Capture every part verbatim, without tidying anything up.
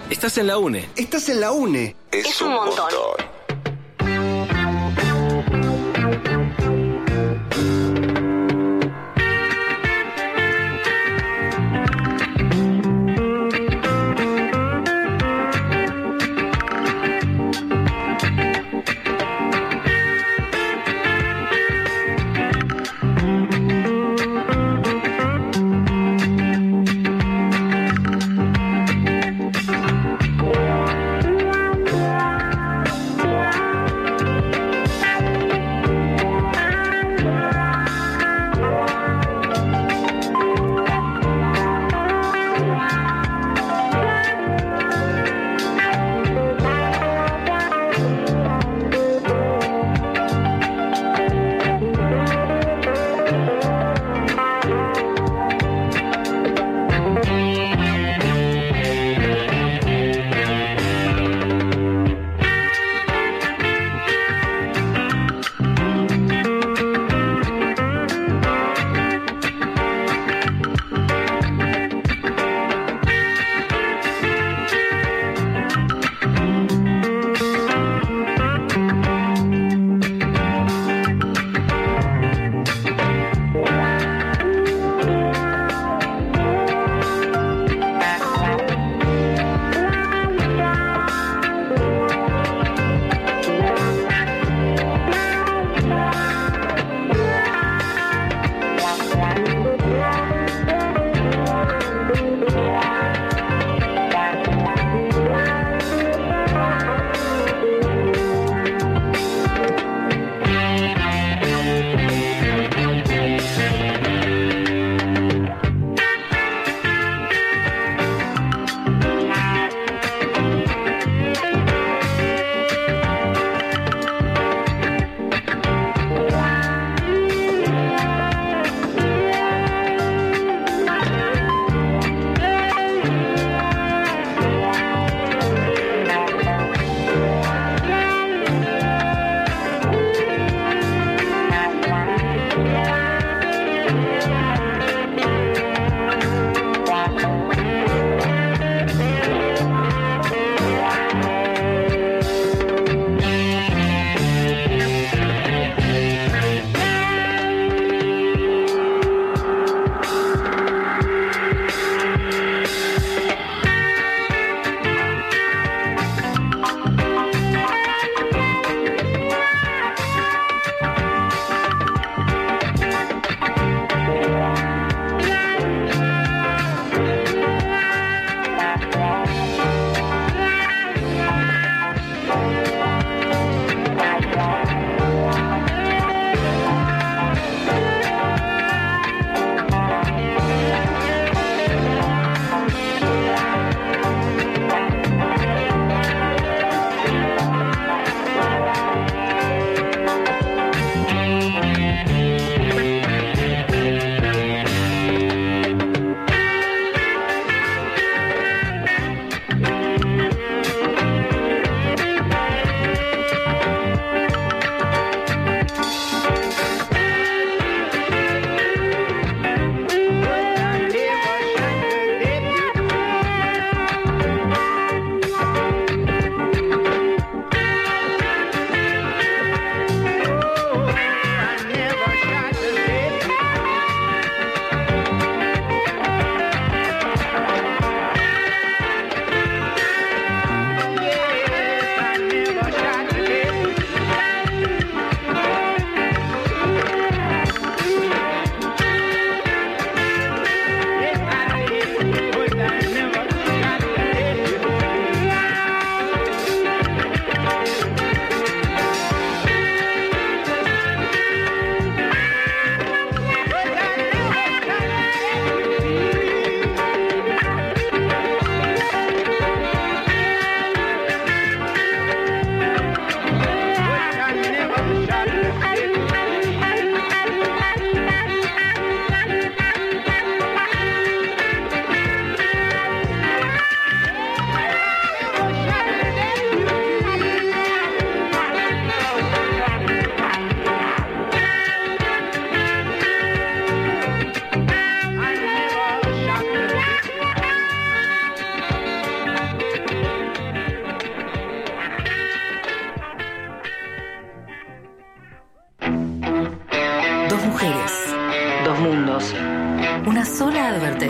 Estás en la UNE. Estás en la UNE. Es, es un montón. montón.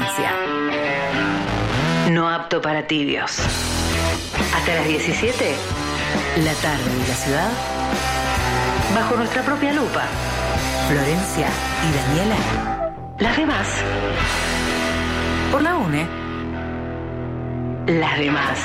Florencia. No apto para tibios. Hasta las diecisiete, la tarde de la ciudad, bajo nuestra propia lupa. Florencia y Daniela. Las demás. Por la UNE. Las demás.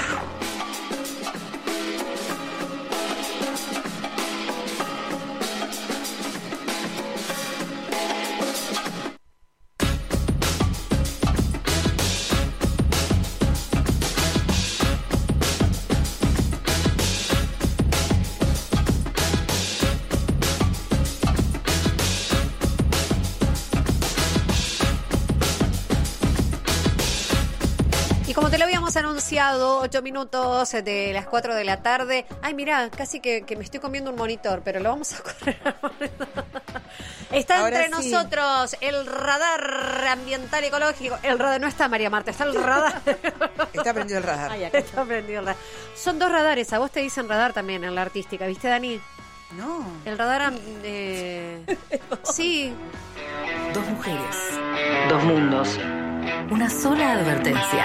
Anunciado, ocho minutos de las cuatro de la tarde. Ay, mirá, casi que, que me estoy comiendo un monitor, pero lo vamos a correr al monitor. Está Ahora entre sí. nosotros el radar ambiental ecológico. El radar no está, María Marta, está el radar. Está prendido el radar. Ay, acá está prendido el radar. Son dos radares, a vos te dicen radar también en la artística, ¿viste, Dani? No. El radar... Eh... sí. Dos mujeres, dos mundos, una sola advertencia.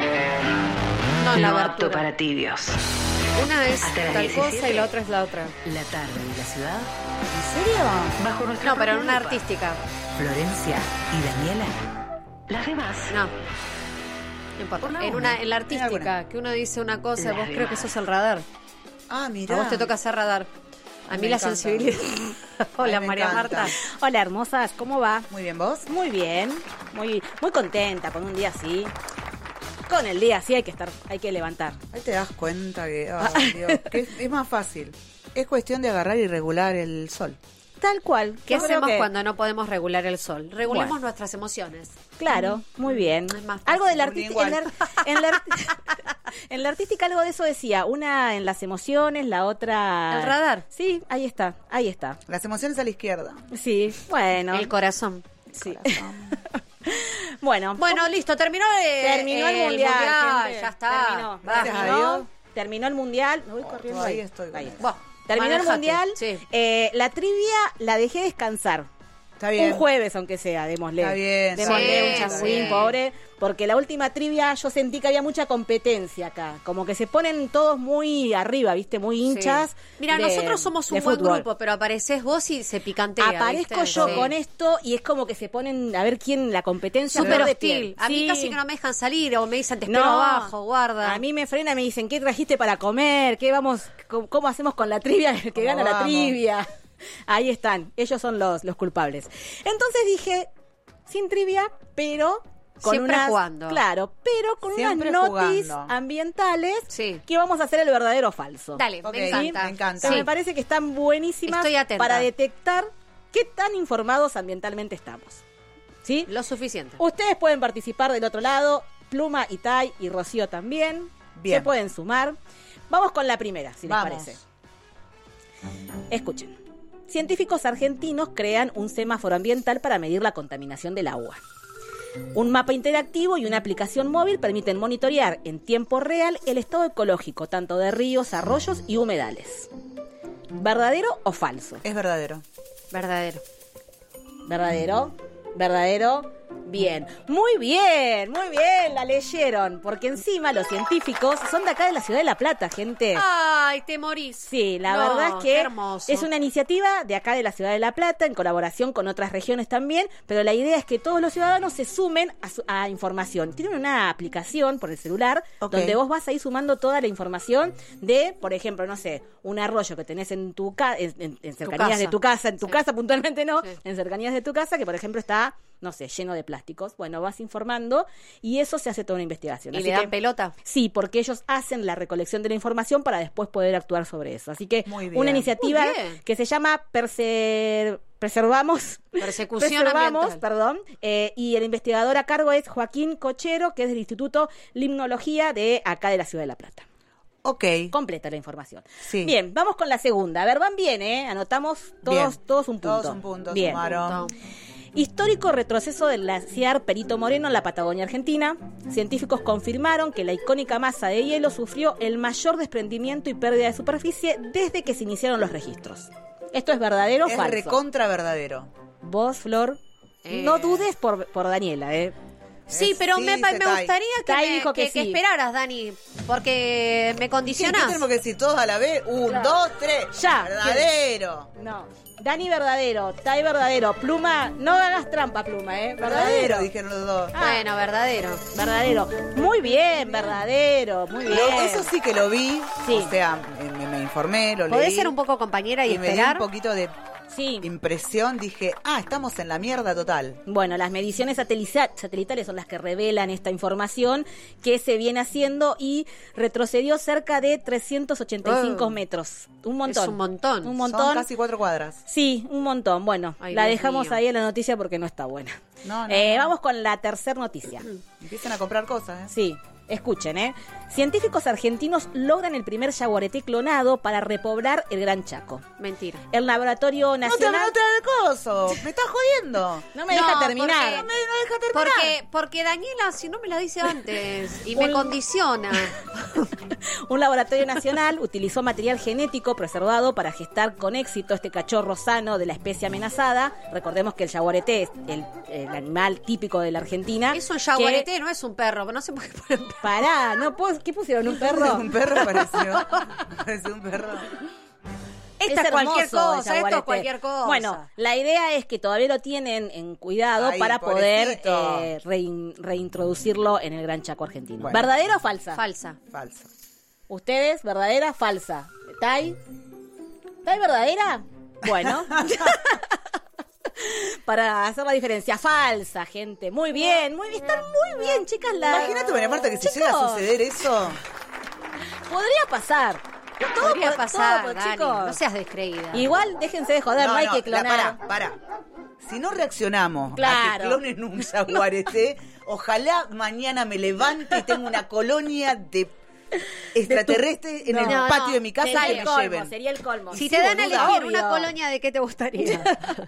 No, la No apto abertura. para tibios. Una es Hasta las tal cosa diecisiete. y la otra es la otra. La tarde de la ciudad, ¿En serio? bajo nuestra No, pero en propia una lupa. artística. Florencia y Daniela. Las demás. No. No importa. Por la En, una. una, en la artística, alguna. que uno dice una cosa, Las vos creo demás. que sos el radar. Ah, mirá. A vos te toca hacer radar. A mí Me la encanta. sensibilidad. Hola, Ay, me María encanta. Marta. Hola, hermosas, ¿cómo va? Muy bien, ¿vos? Muy bien, muy muy contenta con un día así. Con el día así hay que estar, hay que levantar. Ahí te das cuenta que, ay, Dios, que es, es más fácil. Es cuestión de agarrar y regular el sol. Tal cual. ¿Qué Yo creo hacemos que- cuando no podemos regular el sol? Regulemos Bueno. nuestras emociones. Claro, muy bien. Es más Algo de la fácil, artística, en la, igual. en, la, en la artística algo de eso decía, una en las emociones, la otra... El radar. Sí, ahí está, ahí está. Las emociones a la izquierda. Sí, bueno. El corazón. Sí. Bueno, Bueno, listo, terminó, eh, terminó el eh, mundial, gente. ya está. Terminó. Gracias a Terminó, Dios. terminó el mundial. Me voy corriendo ahí ahí. estoy con Ahí. eso. Buah, Terminó el manejate. mundial. Sí. Eh, la trivia la dejé descansar. Está bien. Un jueves, aunque sea, démosle. Está bien, Démosle sí, un chasquín, sí. pobre. Porque la última trivia yo sentí que había mucha competencia acá. Como que se ponen todos muy arriba, ¿viste? Muy hinchas. Sí. Mira, de- nosotros somos un de buen fútbol. grupo, pero apareces vos y se picantea. Aparezco ¿viste? yo Sí. con esto y es como que se ponen a ver quién la competencia. Súper flor de hostil. piel. A mí Sí. casi que no me dejan salir o me dicen te espero No, abajo, guarda. A mí me frena y me dicen, ¿qué trajiste para comer? ¿Qué vamos, cómo, cómo hacemos con la trivia? El que ¿Cómo gana la vamos? trivia. Ahí están, ellos son los, los culpables. Entonces dije, sin trivia, pero con Siempre unas, jugando. claro, pero con Siempre unas notis jugando. ambientales Sí. que vamos a hacer el verdadero o falso. Dale, Ok, me encanta. me encanta. Que Sí. me parece que están buenísimas Estoy atenta. para detectar qué tan informados ambientalmente estamos. ¿Sí? Lo suficiente. Ustedes pueden participar del otro lado, Pluma, Itay y Rocío también. Bien. Se pueden sumar. Vamos con la primera, si Vamos. les parece. Escuchen. Científicos argentinos crean un semáforo ambiental para medir la contaminación del agua. Un mapa interactivo y una aplicación móvil permiten monitorear en tiempo real el estado ecológico, tanto de ríos, arroyos y humedales. ¿Verdadero o falso? Es verdadero. Verdadero. ¿Verdadero? ¿Verdadero? Bien. Muy bien, muy bien, la leyeron. Porque encima los científicos son de acá de la ciudad de La Plata, gente. Ay, te morís. Sí, la No, verdad es qué que hermoso. es una iniciativa de acá de la ciudad de La Plata en colaboración con otras regiones también, pero la idea es que todos los ciudadanos se sumen a, su- a información. Tienen una aplicación por el celular Ok. donde vos vas a ir sumando toda la información de, por ejemplo, no sé, un arroyo que tenés en tu casa, en, en- en cercanías casa. de tu casa, en tu Sí. casa puntualmente no, Sí. en cercanías de tu casa, que por ejemplo está, no sé, lleno de plásticos. Bueno, vas informando y eso se hace toda una investigación. ¿Y Así le dan que- pelota? Sí, porque ellos hacen la recolección de la información para después poder actuar sobre eso. Así que Muy bien. una iniciativa Muy bien. que se llama Perse- Preservamos, Persecución Preservamos, ambiental. perdón, eh, y el investigador a cargo es Joaquín Cochero, que es del Instituto Limnología de acá de la Ciudad de La Plata. Ok. Completa la información. Sí. Bien, vamos con la segunda. A ver, van bien, ¿eh? Anotamos todos, Bien. todos un punto. Todos un punto, Bien. sumaron. Histórico retroceso del glaciar Perito Moreno en la Patagonia Argentina. Científicos confirmaron que la icónica masa de hielo sufrió el mayor desprendimiento y pérdida de superficie desde que se iniciaron los registros. ¿Esto es verdadero o Es falso? recontra verdadero. Vos, Flor, Eh. no dudes por, por Daniela, ¿eh? Sí, Es- pero sí, me, pa- dice me Tai. gustaría que, Tai me- dijo que que, que sí. esperaras, Dani, porque me ¿Qué condicionás. tenemos que decir todos a la vez? Un, Claro. dos, tres. Ya. Verdadero. No. Dani verdadero, Tai verdadero, Pluma, no hagas trampa, Pluma, ¿eh? Verdadero, dijeron los dos. Ah. Bueno, verdadero. Verdadero. Muy bien, verdadero, muy bien. Lo- eso sí que lo vi. Sí. O sea, me, me informé, lo leí. ¿Podés ser un poco compañera y, y me dio esperar? un poquito de Sí. impresión. Dije, ah, estamos en la mierda total. Bueno, las mediciones sateliza- satelitales son las que revelan esta información que se viene haciendo y retrocedió cerca de trescientos ochenta y cinco Oh. metros. Un montón. Es un montón. Un montón. Son casi cuatro cuadras. Sí, un montón. Bueno, Ay, la Dios dejamos mío. ahí en la noticia porque no está buena. No, no, Eh, no. Vamos con la tercera noticia. Empiecen a comprar cosas, ¿eh? Sí, escuchen, ¿eh? Científicos argentinos logran el primer yaguareté clonado para repoblar el Gran Chaco. Mentira. El Laboratorio No te, Nacional... no te hagas coso. Me estás jodiendo. No me No, deja terminar. porque- No me no deja terminar. Porque, porque Daniela, si no me la dice antes, y me Un- condiciona. Un laboratorio nacional utilizó material genético preservado para gestar con éxito este cachorro sano de la especie amenazada. Recordemos que el yaguareté es el, el animal típico de la Argentina. Es un que- yaguareté, no es un perro, no sé por qué ponen perro. Pará, no puedo, ¿qué pusieron? ¿Un perro? Un perro pareció. Pareció un perro. Esta es hermoso cualquier el cosa, esto yaguareté. es cualquier cosa. Bueno, la idea es que todavía lo tienen en cuidado Ay, para poder pobrecito. eh, rein- reintroducirlo en el Gran Chaco argentino. Bueno. ¿Verdadera o falsa? Falsa. Falso. ¿Ustedes? ¿Verdadera? ¿Falsa? ¿Tai? ¿Tai verdadera? Bueno. Para hacer la diferencia. Falsa, gente. Muy bien, muy bien. Están muy bien, chicas. La... Imagínate, Bonaparte, que si llega a Chicos, suceder eso. podría pasar. Todo Podría po- pasar, todo, Dani, chicos. no seas descreída. Igual, déjense de joder, no, hay que la- clonar. Pará, pará. Si no reaccionamos a Claro. que clonen un yaguareté, ojalá mañana me levante y tenga una colonia de extraterrestres en el No, patio no, de mi casa Sería que el me colmo, lleven. sería el colmo. Si Sí, te dan a boluda, elegir obvio. una colonia, ¿de qué te gustaría?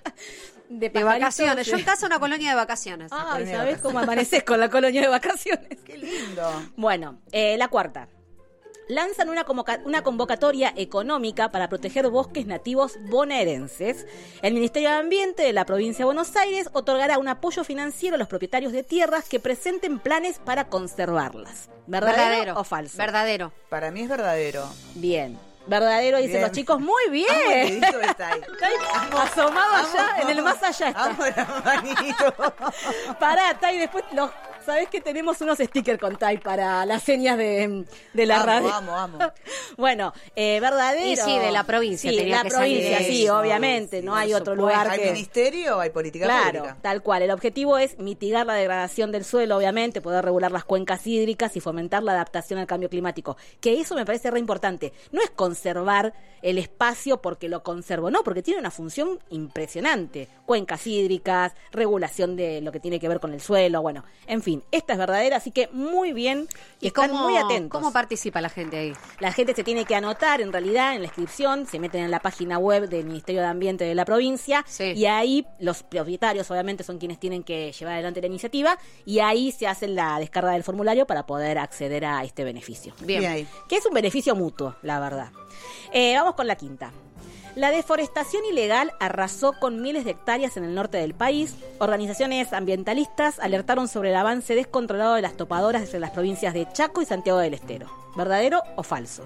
de, De vacaciones. Yo en casa una colonia de vacaciones. Ay, Colonia de ¿sabés vacaciones. cómo amaneces con la colonia de vacaciones? Qué lindo. Bueno, eh, la cuarta. Lanzan una, convoca- una convocatoria económica para proteger bosques nativos bonaerenses. El Ministerio de Ambiente de la provincia de Buenos Aires otorgará un apoyo financiero a los propietarios de tierras que presenten planes para conservarlas. ¿Verdadero, o falso? Verdadero. Para mí es verdadero. Bien. Verdadero, dicen Bien. los chicos. Muy Amo el bien. dedito está ahí. Está ahí asomado allá, en el más allá está. Amo la manito. Pará, Tai, después los... ¿Sabés que tenemos unos stickers con Tai para las señas de, de la Amo, radio? amo, amo. Bueno, eh, verdadero. Y sí, de la provincia Sí, tenía la que provincia, salir sí, eso. obviamente. Sí, no por hay otro supuesto. lugar ¿Hay que... ministerio o hay política Claro, pública? tal cual. El objetivo es mitigar la degradación del suelo, obviamente, poder regular las cuencas hídricas y fomentar la adaptación al cambio climático. Que eso me parece re importante. No es conservar el espacio porque lo conservo, no, porque tiene una función impresionante. Cuencas hídricas, regulación de lo que tiene que ver con el suelo, bueno, en fin, esta es verdadera, así que muy bien y, ¿Y están cómo, muy atentos. cómo participa la gente ahí? La gente se tiene que anotar en realidad en la inscripción, se meten en la página web del Ministerio de Ambiente de la provincia Sí. y ahí los propietarios obviamente son quienes tienen que llevar adelante la iniciativa y ahí se hace la descarga del formulario para poder acceder a este beneficio. Bien. Bien ahí. Que es un beneficio mutuo, la verdad. Eh, vamos con la quinta. La deforestación ilegal arrasó con miles de hectáreas en el norte del país. Organizaciones ambientalistas alertaron sobre el avance descontrolado de las topadoras desde las provincias de Chaco y Santiago del Estero. ¿Verdadero o falso?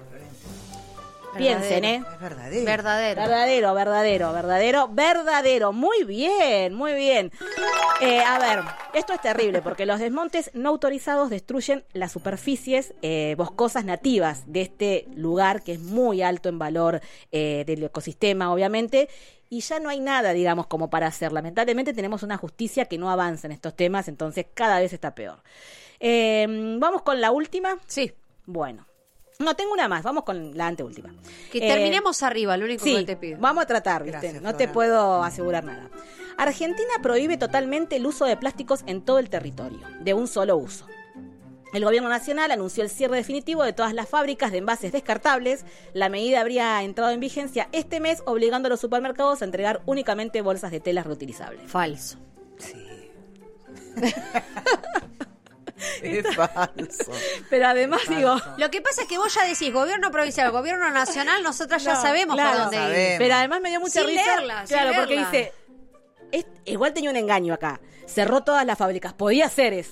Piensen, ¿eh? Es verdadero. Verdadero. Verdadero, verdadero, verdadero, verdadero. Muy bien, muy bien. Eh, a ver, esto es terrible porque los desmontes no autorizados destruyen las superficies eh, boscosas nativas de este lugar que es muy alto en valor eh, del ecosistema, obviamente. Y ya no hay nada, digamos, como para hacer. Lamentablemente tenemos una justicia que no avanza en estos temas, entonces cada vez está peor. Eh, Vamos con la última. Sí. Bueno. No, tengo una más. Vamos con la anteúltima. Que Eh, terminemos arriba, lo único Sí, que te pido. vamos a tratar, ¿viste? Gracias, no Flora. te puedo asegurar nada. Argentina prohíbe totalmente el uso de plásticos en todo el territorio, de un solo uso. El gobierno nacional anunció el cierre definitivo de todas las fábricas de envases descartables. La medida habría entrado en vigencia este mes, obligando a los supermercados a entregar únicamente bolsas de telas reutilizables. Falso. Sí. Es falso. Pero además digo... Lo que pasa es que vos ya decís gobierno provincial, gobierno nacional, nosotras ya No, sabemos claro. por dónde ir. Sabemos. Pero además me dio mucha Sin risa. leerla, sin claro, porque leerla. dice... es- igual tenía un engaño acá. Cerró todas las fábricas. Podía hacer eso.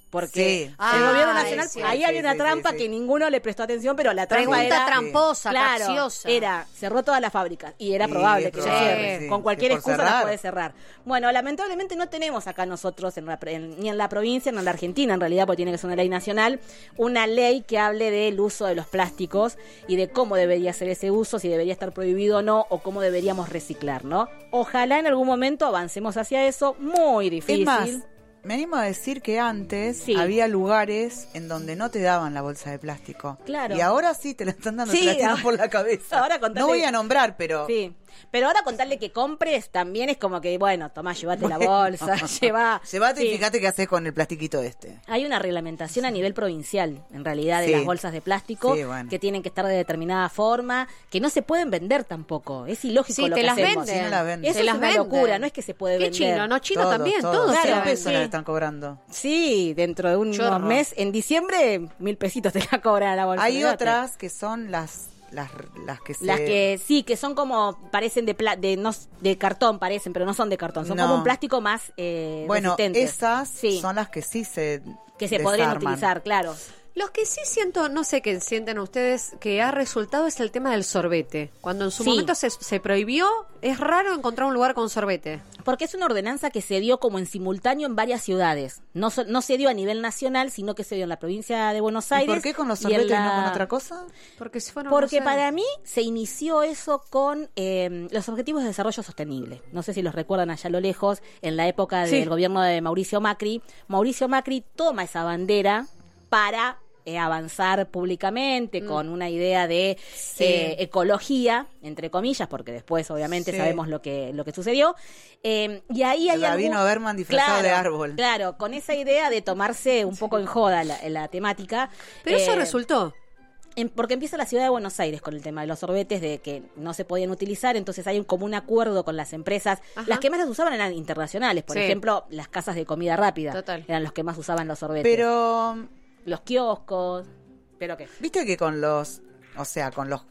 Porque Sí. el Ah, gobierno nacional, sí, ahí sí, había una sí, trampa sí, sí. que ninguno le prestó atención, pero la trampa Pregunta era... tramposa, Claro, capciosa. era, cerró todas las fábricas y era Sí, probable es que probable, cierre. sí, Con cualquier sí, por excusa las cerrar. puede cerrar. Bueno, lamentablemente no tenemos acá nosotros, en la- en- ni en la provincia, ni en la Argentina, en realidad, porque tiene que ser una ley nacional, una ley que hable del uso de los plásticos y de cómo debería ser ese uso, si debería estar prohibido o no, o cómo deberíamos reciclar, ¿no? Ojalá en algún momento avancemos hacia eso, muy difícil. Es más, me animo a decir que antes Sí. había lugares en donde no te daban la bolsa de plástico. Claro. Y ahora sí te la están dando, Sí, te la tiran ahora- por la cabeza. ahora contale- No voy a nombrar, pero... Sí, pero ahora contarle que compres también es como que, bueno, tomá, llévate la bolsa, lleva... Llevate sí. y fíjate qué haces con el plastiquito este. Hay una reglamentación a nivel provincial, en realidad, de Sí. las bolsas de plástico, Sí, bueno. que tienen que estar de determinada forma, que no se pueden vender tampoco. Es ilógico Sí, lo te que las hacemos. venden. Sí, no las venden. Eso Se es las una venden. locura, no es que se puede ¿Qué vender. chino? No, China Todo, también, todo. todo. Claro, cien se la pesos venden. las están cobrando. Sí, dentro de unos Qué horror. meses, en diciembre, mil pesitos te la cobran a la bolsa. Hay olvídate. otras que son las las, las que se... Las que sí, que son como, parecen de pla- de, no, de cartón, parecen, pero no son de cartón, son No. como un plástico más eh, Bueno, resistente. esas Sí. son las que sí se que se podrían desarman. utilizar, claro. Los que sí siento, no sé qué sienten ustedes, que ha resultado es el tema del sorbete. Cuando en su Sí. momento se, se prohibió, es raro encontrar un lugar con sorbete. Porque es una ordenanza que se dio como en simultáneo en varias ciudades. No, so- no se dio a nivel nacional, sino que se dio en la provincia de Buenos ¿Y Aires. por qué con los y en sorbetes y la- no con otra cosa? Porque si fueron, Porque no sé. para mí se inició eso con eh, los Objetivos de Desarrollo Sostenible. No sé si los recuerdan allá a lo lejos, en la época Sí. del gobierno de Mauricio Macri. Mauricio Macri toma esa bandera para eh, avanzar públicamente Mm. con una idea de Sí. eh, ecología, entre comillas, porque después obviamente Sí. sabemos lo que, lo que sucedió. Eh, y ahí hay La algún- vino Berman disfrazado de árbol. Claro, con esa idea de tomarse un poco en joda la, la temática. Pero eso Eh, resultó. en- porque empieza la ciudad de Buenos Aires con el tema de los sorbetes, de que no se podían utilizar, entonces hay un, como un acuerdo con las empresas. Ajá. Las que más las usaban eran internacionales, por Sí. ejemplo, las casas de comida rápida. Total. Eran los que más usaban los sorbetes. Pero, Los kioscos, ¿pero qué? ¿viste que con los, o sea, con los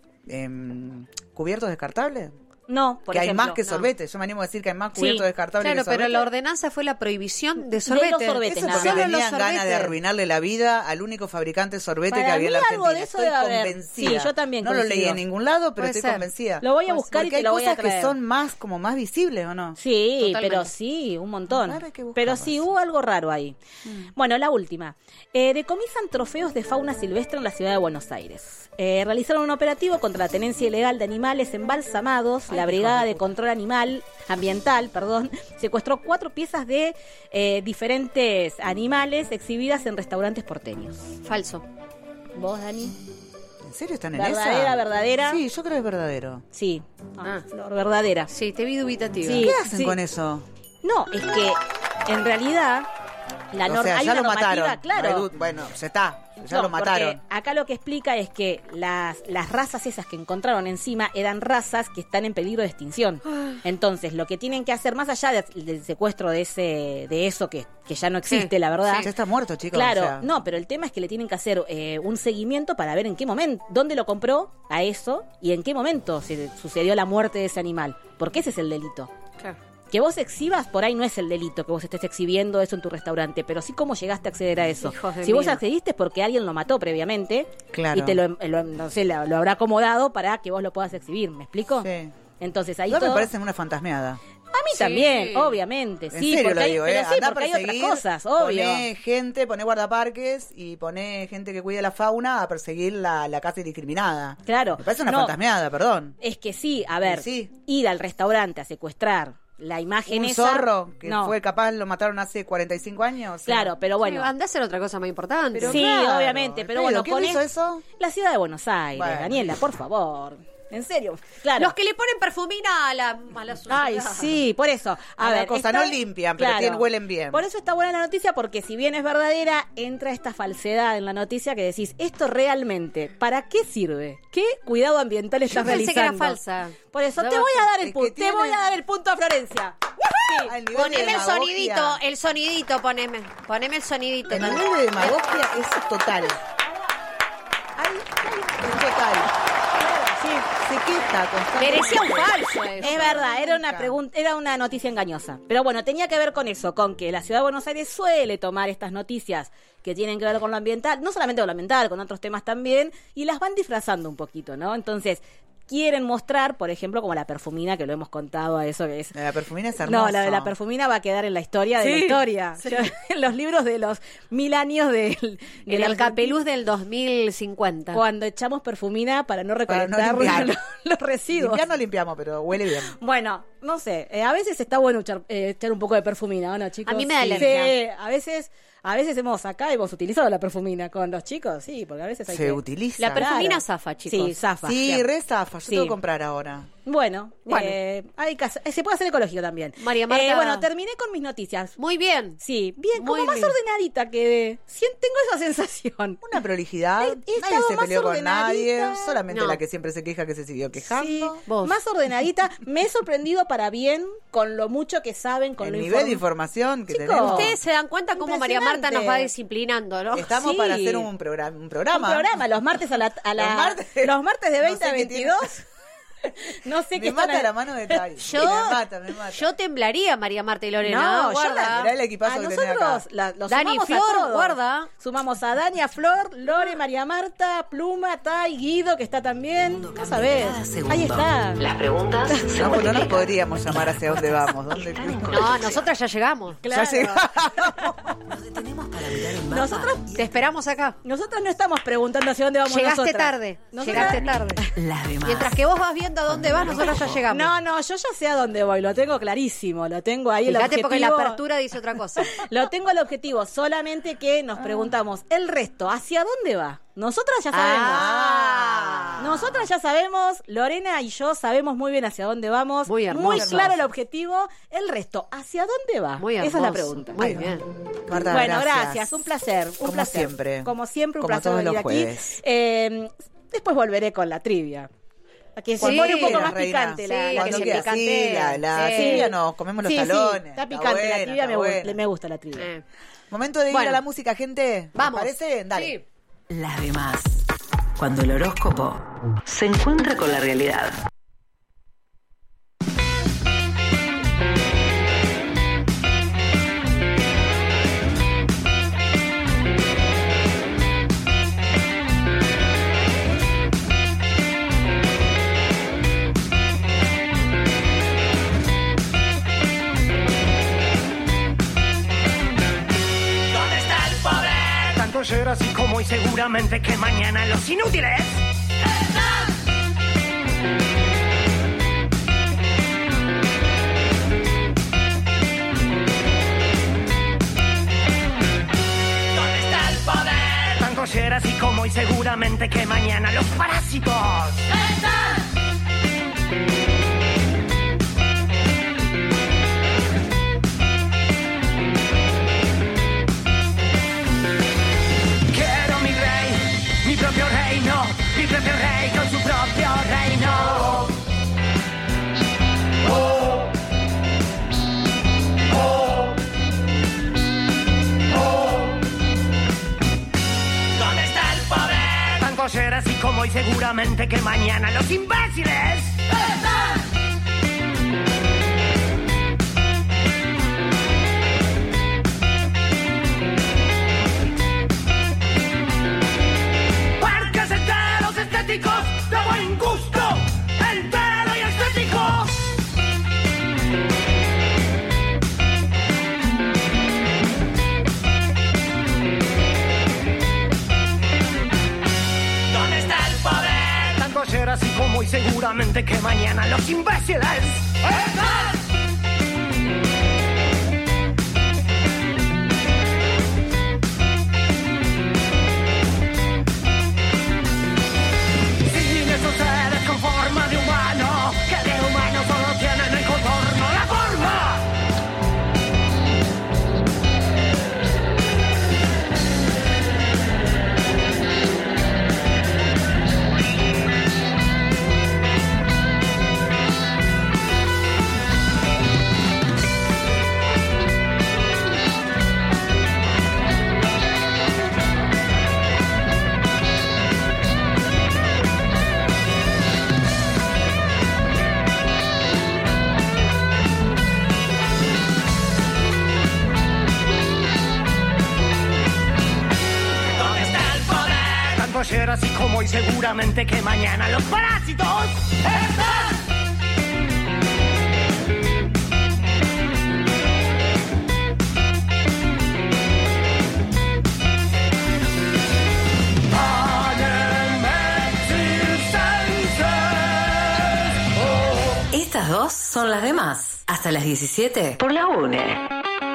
em, cubiertos descartables? No, por que hay ejemplo, más que no. sorbetes. Yo me animo a decir que hay más Sí, cubiertos descartables Claro, que sorbetes. pero la ordenanza fue la prohibición de los sorbete. sorbetes, Eso nada porque más. Solo los tenían ganas de sorbetes. arruinarle la vida al único fabricante de sorbete Para que había en la mí algo Argentina. de eso Estoy debe haber. convencida. Sí, yo también No lo leí coincido. en ningún lado, pero Puede estoy ser. convencida. Lo voy a Pues, buscar y Porque te hay lo voy a cosas que traer. son más, como más visibles, ¿o no? Sí, Totalmente. pero sí, un montón. Ahora hay que buscarlo Pero sí, eso. hubo algo raro ahí. Mm. Bueno, la última. Eh, decomisan trofeos de fauna silvestre en la ciudad de Buenos Aires. Eh, realizaron un operativo contra la tenencia ilegal de animales embalsamados. Ay, la hijos Brigada de de puta. Control Animal, Ambiental, perdón, secuestró cuatro piezas de eh, diferentes animales exhibidas en restaurantes porteños. Falso. ¿Vos, Dani? ¿En serio están en ¿Verdadera, esa? verdadera? Sí, yo creo que es verdadero. Sí. Ah, Ah. Flor, verdadera. Sí, te vi dubitativa. Sí. ¿Qué hacen sí. con eso? No, es que en realidad la o norma sea, hay ya una lo normativa, mataron. claro. No hay du- bueno, ya está. Ya No, lo mataron. porque acá lo que explica es que las, las razas esas que encontraron encima eran razas que están en peligro de extinción. Entonces, lo que tienen que hacer, más allá de- del secuestro de ese de eso que, que ya no existe, Sí, la verdad. Ya está muerto, chicos. Claro, o sea. no, pero el tema es que le tienen que hacer eh, un seguimiento para ver en qué momento, dónde lo compró a eso y en qué momento se sucedió la muerte de ese animal. Porque ese es el delito. Claro. Que vos exhibas, por ahí no es el delito que vos estés exhibiendo eso en tu restaurante, pero sí cómo llegaste a acceder a eso. Hijos de Si vos mil. accediste es porque alguien lo mató previamente Claro. y te lo, lo- no sé, lo, lo habrá acomodado para que vos lo puedas exhibir, ¿me explico? Sí. Entonces ahí No todo... me parecen una fantasmeada. A mí Sí. también, obviamente, En sí, serio porque lo hay, digo, pero ¿eh? sí, Andá a porque hay otras perseguir, cosas, obvio. Poné gente, poné guardaparques y poné gente que cuide la fauna a perseguir la, la caza indiscriminada. Claro. Me parece una No. fantasmeada, perdón. Es que sí, a ver, Sí. ir al restaurante a secuestrar la imagen Un esa... zorro que no. fue capaz, lo mataron hace cuarenta y cinco años. o sea. Claro, pero bueno... Sí, anda a hacer otra cosa más importante. Pero sí, claro, obviamente, el pero pedo, bueno, ¿quién con hizo es- eso? La ciudad de Buenos Aires, Bueno. Daniela, por favor. En serio, claro. Los que le ponen perfumina a la, a la suciedad. Ay, sí, por eso. A, A la ver, cosa, no limpian, pero tienen- huelen bien. Por eso está buena la noticia, porque si bien es verdadera, entra esta falsedad en la noticia que decís, esto realmente, ¿para qué sirve? ¿Qué cuidado ambiental Yo estás pensé que era realizando? falsa. Por eso No, te voy a dar el es punto, que te tiene- voy a dar el punto a Florencia. Sí. Al nivel de Poneme el demagogia. sonidito, el sonidito, poneme. Poneme el sonidito. El nivel de demagogia es total. Ay, ay, Es total. sí. Se queja. está constante. Merecía un falso eso. Es verdad, era una pregunta, era una noticia engañosa. Pero bueno, tenía que ver con eso, con que la ciudad de Buenos Aires suele tomar estas noticias que tienen que ver con lo ambiental, no solamente con lo ambiental, con otros temas también, y las van disfrazando un poquito, ¿no? Entonces, quieren mostrar, por ejemplo, como la perfumina, que lo hemos contado a eso que es... La perfumina es hermosa. No, la de la perfumina va a quedar en la historia de Sí, la historia. sí. Yo- en los libros de los mil años del... En del el capeluz del dos mil cincuenta. Cuando echamos perfumina para no Para no recolectar limpiar. los, los residuos. Limpiar no limpiamos, pero huele bien. Bueno, no sé, eh, a veces está bueno echar, eh, echar un poco de perfumina, ¿o no, chicos? A mí me da Sí. alergia. Sí, a veces, a veces hemos acá hemos utilizado la perfumina con los chicos, sí, porque a veces hay Se que... utiliza. La perfumina Claro. zafa, chicos. Sí, zafa. Sí, Bien. re zafa. Yo Sí. tengo que comprar ahora. Bueno, Bueno. eh, hay que hacer- eh, se puede hacer ecológico también. María Marta. Eh, bueno, terminé con mis noticias. Muy bien. Sí, bien, Muy como más bien. ordenadita quedé. Sí, tengo esa sensación. Una prolijidad. He- he Nadie estado se más peleó con nadie. ordenadita. Solamente No. la que siempre se queja que se siguió quejando. Sí, Vos. más ordenadita. Me he sorprendido para bien con lo mucho que saben, con El lo nivel de inform- información que Chicos, tenemos. Ustedes se dan cuenta cómo María Marta Impresionante. nos va disciplinando, ¿no? Estamos Sí. para hacer un, programa un programa. Un programa, los martes a la, a la- Los martes- los martes de no veinte sé a qué tiene. veintidós. No sé qué Me están mata ahí. la mano de Tai. Yo, me mata, me mata. yo temblaría, María Marta y Lorena. No, yo guarda. la- Mirá el equipazo A que tenés acá. nosotros la, los Dani sumamos Flor, a todos. guarda. Sumamos a Dani, a Flor, Lore, María Marta, Pluma, Tai, Guido, que está también. Vamos a ver. Ahí está. Las preguntas se No, pues no nos multiplican. podríamos llamar hacia dónde vamos. ¿Dónde No, nosotras ya llegamos. Claro. Ya llegamos. Nos detenemos para mirar el mapa. Nosotros, Te esperamos acá. nosotros no estamos preguntando hacia dónde vamos Llegaste nosotras. tarde. Nosotras- Llegaste tarde. Las demás. Mientras que vos vas viendo a dónde vas, nosotros ya llegamos. No, no, yo ya sé a dónde voy, lo tengo clarísimo, lo tengo ahí el Fíjate objetivo. porque la apertura dice otra cosa. Lo tengo el objetivo, solamente que nos preguntamos, el resto, ¿hacia dónde va? Nosotras ya sabemos. Ah. Nosotras ya sabemos, Lorena y yo sabemos muy bien hacia dónde vamos. Muy hermoso. Muy claro el objetivo. El resto, ¿hacia dónde va? Muy Esa hermoso. es la pregunta. Muy Ahí va. bien. Marta, Bueno, gracias. un placer. Un Como placer. siempre. Como siempre, un Como placer todos venir los aquí. jueves. Eh, después volveré con la trivia. Aquí se Sí, pone un poco quieras, más reina. picante la, Sí, la que Cuando se trivia. quieras. picante. Sí, la, la Sí. trivia nos comemos los Sí, sí, talones. está picante buena, la trivia, está me, buena. gusta, me gusta la trivia. Eh. Momento de ir Bueno. a la música, gente. ¿Te Vamos. parece? Dale. Sí. Las demás. Cuando el horóscopo se encuentra con la realidad. ¿Dónde está el poder? Tanto ser así como y seguramente que mañana los inútiles ¿Dónde está el poder? Tanto ser así como y seguramente que mañana los parásitos Quiero mi rey, mi propio reino, mi propio rey con su propio reino. Oh, oh, oh. ¿Dónde está el poder? Tanto ser así como y seguramente que mañana los imbéciles. Parques enteros estéticos de buen gusto, entero y estético. ¿Dónde está el poder? Tanto ser así como y seguramente que mañana los imbéciles. Sin esos seres con forma de humano, que de humano solo tienen el contorno, la forma. ayer, así como hoy, seguramente que mañana los parásitos están. Estas dos son las demás. Hasta las diecisiete por la UNE.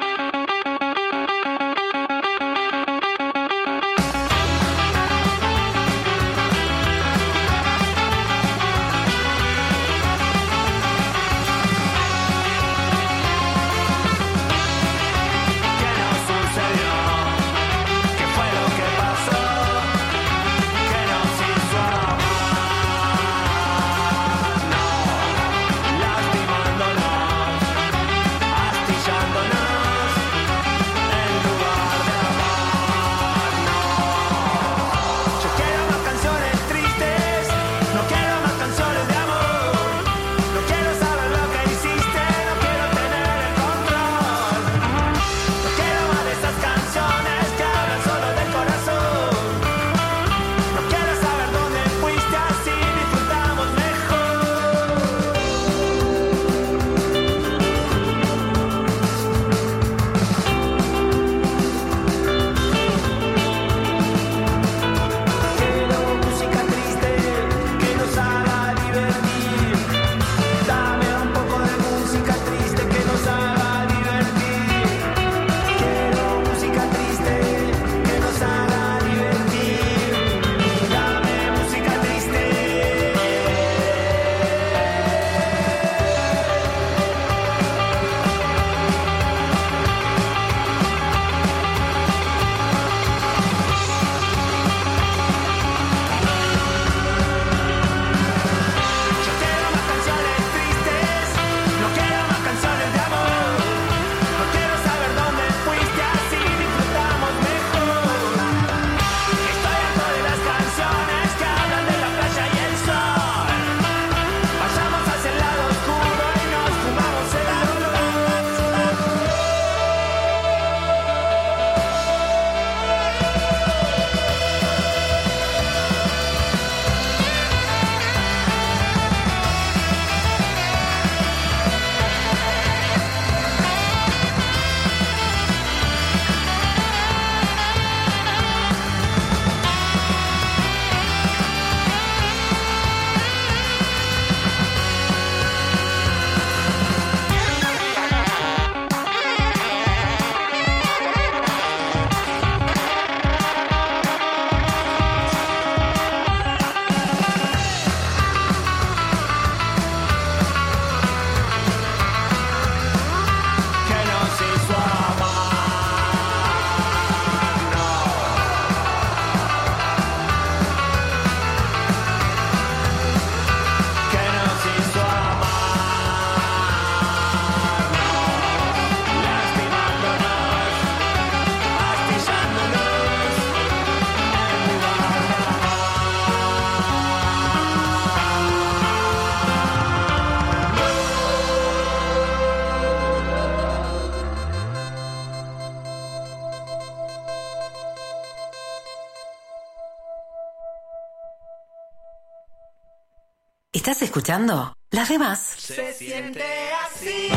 ¿Estás escuchando? Las demás. Se siente así.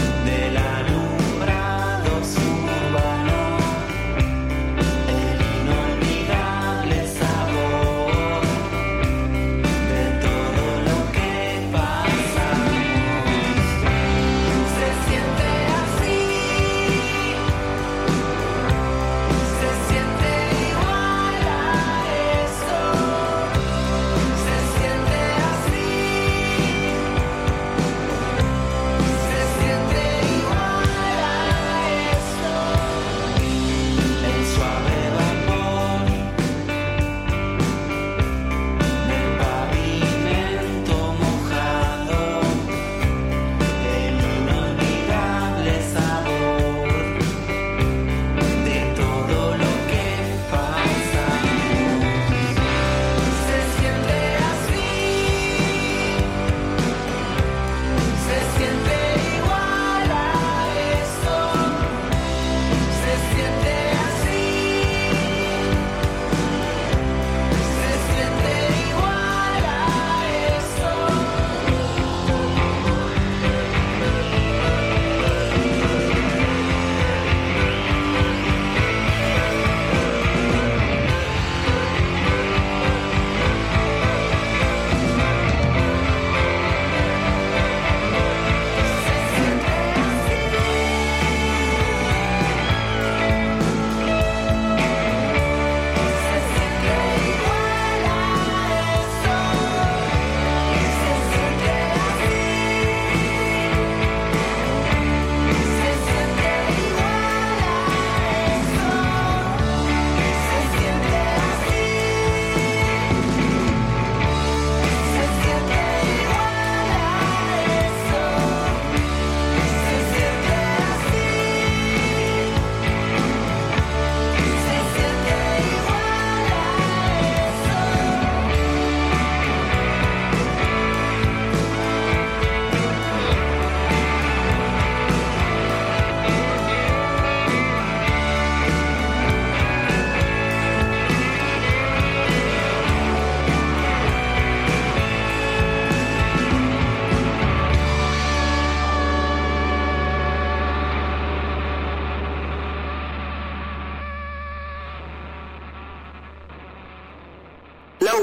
Del alumbrado suburbano, el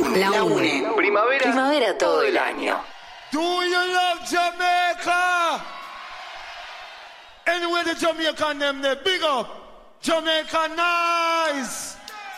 La UNE. Primavera. Primavera todo el año. Do you love Jamaica? Anyway, the Jamaican them, they big up. Jamaica nice.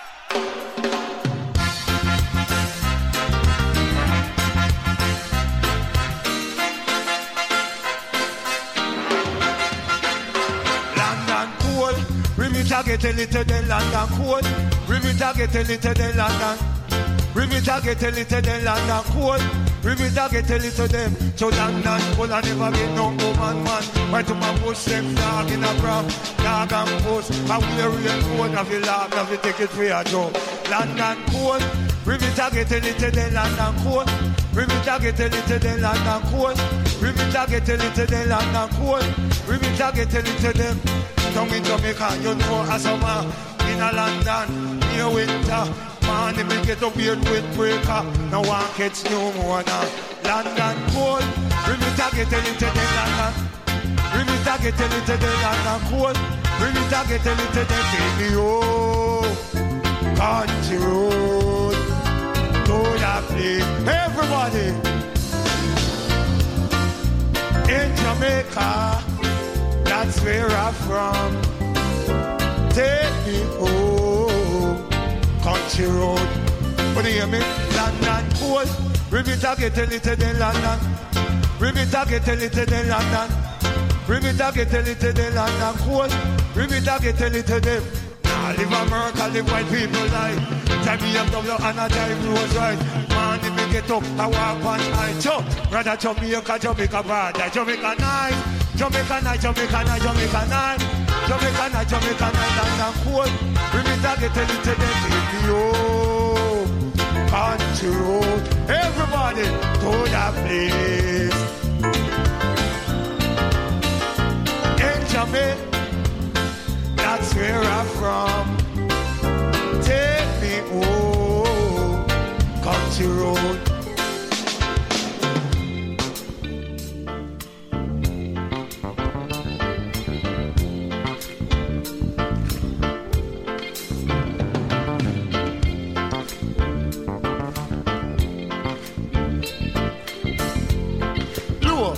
London cold. Ribbit a get a little the London cold. Ribbit a get a little the London. Ribbit a get a little the London cold. Ribbit a get a little them. So London cold I never get no woman man. Why to my push them dog in a brown. Dog and push. I wear real cold. Have you laugh, have you take it for your job. London cold. Ribbit a get a little the London cold. Ribbit a get a little the London cold. Ribbit a get a little the London cold. Ribbit a get a little them. Down in Jamaica, you know a summer. In a London, near winter. Man, if we get a weird wind breaker. No one gets no more now. London cold. Ribbit a get a little the London. Ribbit a get a little the London cold. Ribbit a get a little the take me home. Country road. To that place. Everybody. In Jamaica. That's where I'm from. Take me home. Country road. What do you mean? London cold. Ribbit a get a little the London. Ribbit a get a little the London. Ribbit a get a little the London cold. Ribbit a get a little them. Nah, live America, live white people life. Drive B M W and I drive Rolls Royce. Man, if me get up, I walk on high. Jump, rather Jamaica, Jamaica bad. Jamaica nice. Jamaica night, Jamaica night, Jamaica night. Jamaica night, Jamaica night, London cold. Ribbit a get a little them. Take me home. Country road. Everybody to that place. In Jamaica. That's where I'm from. Take me home, country road. Lure.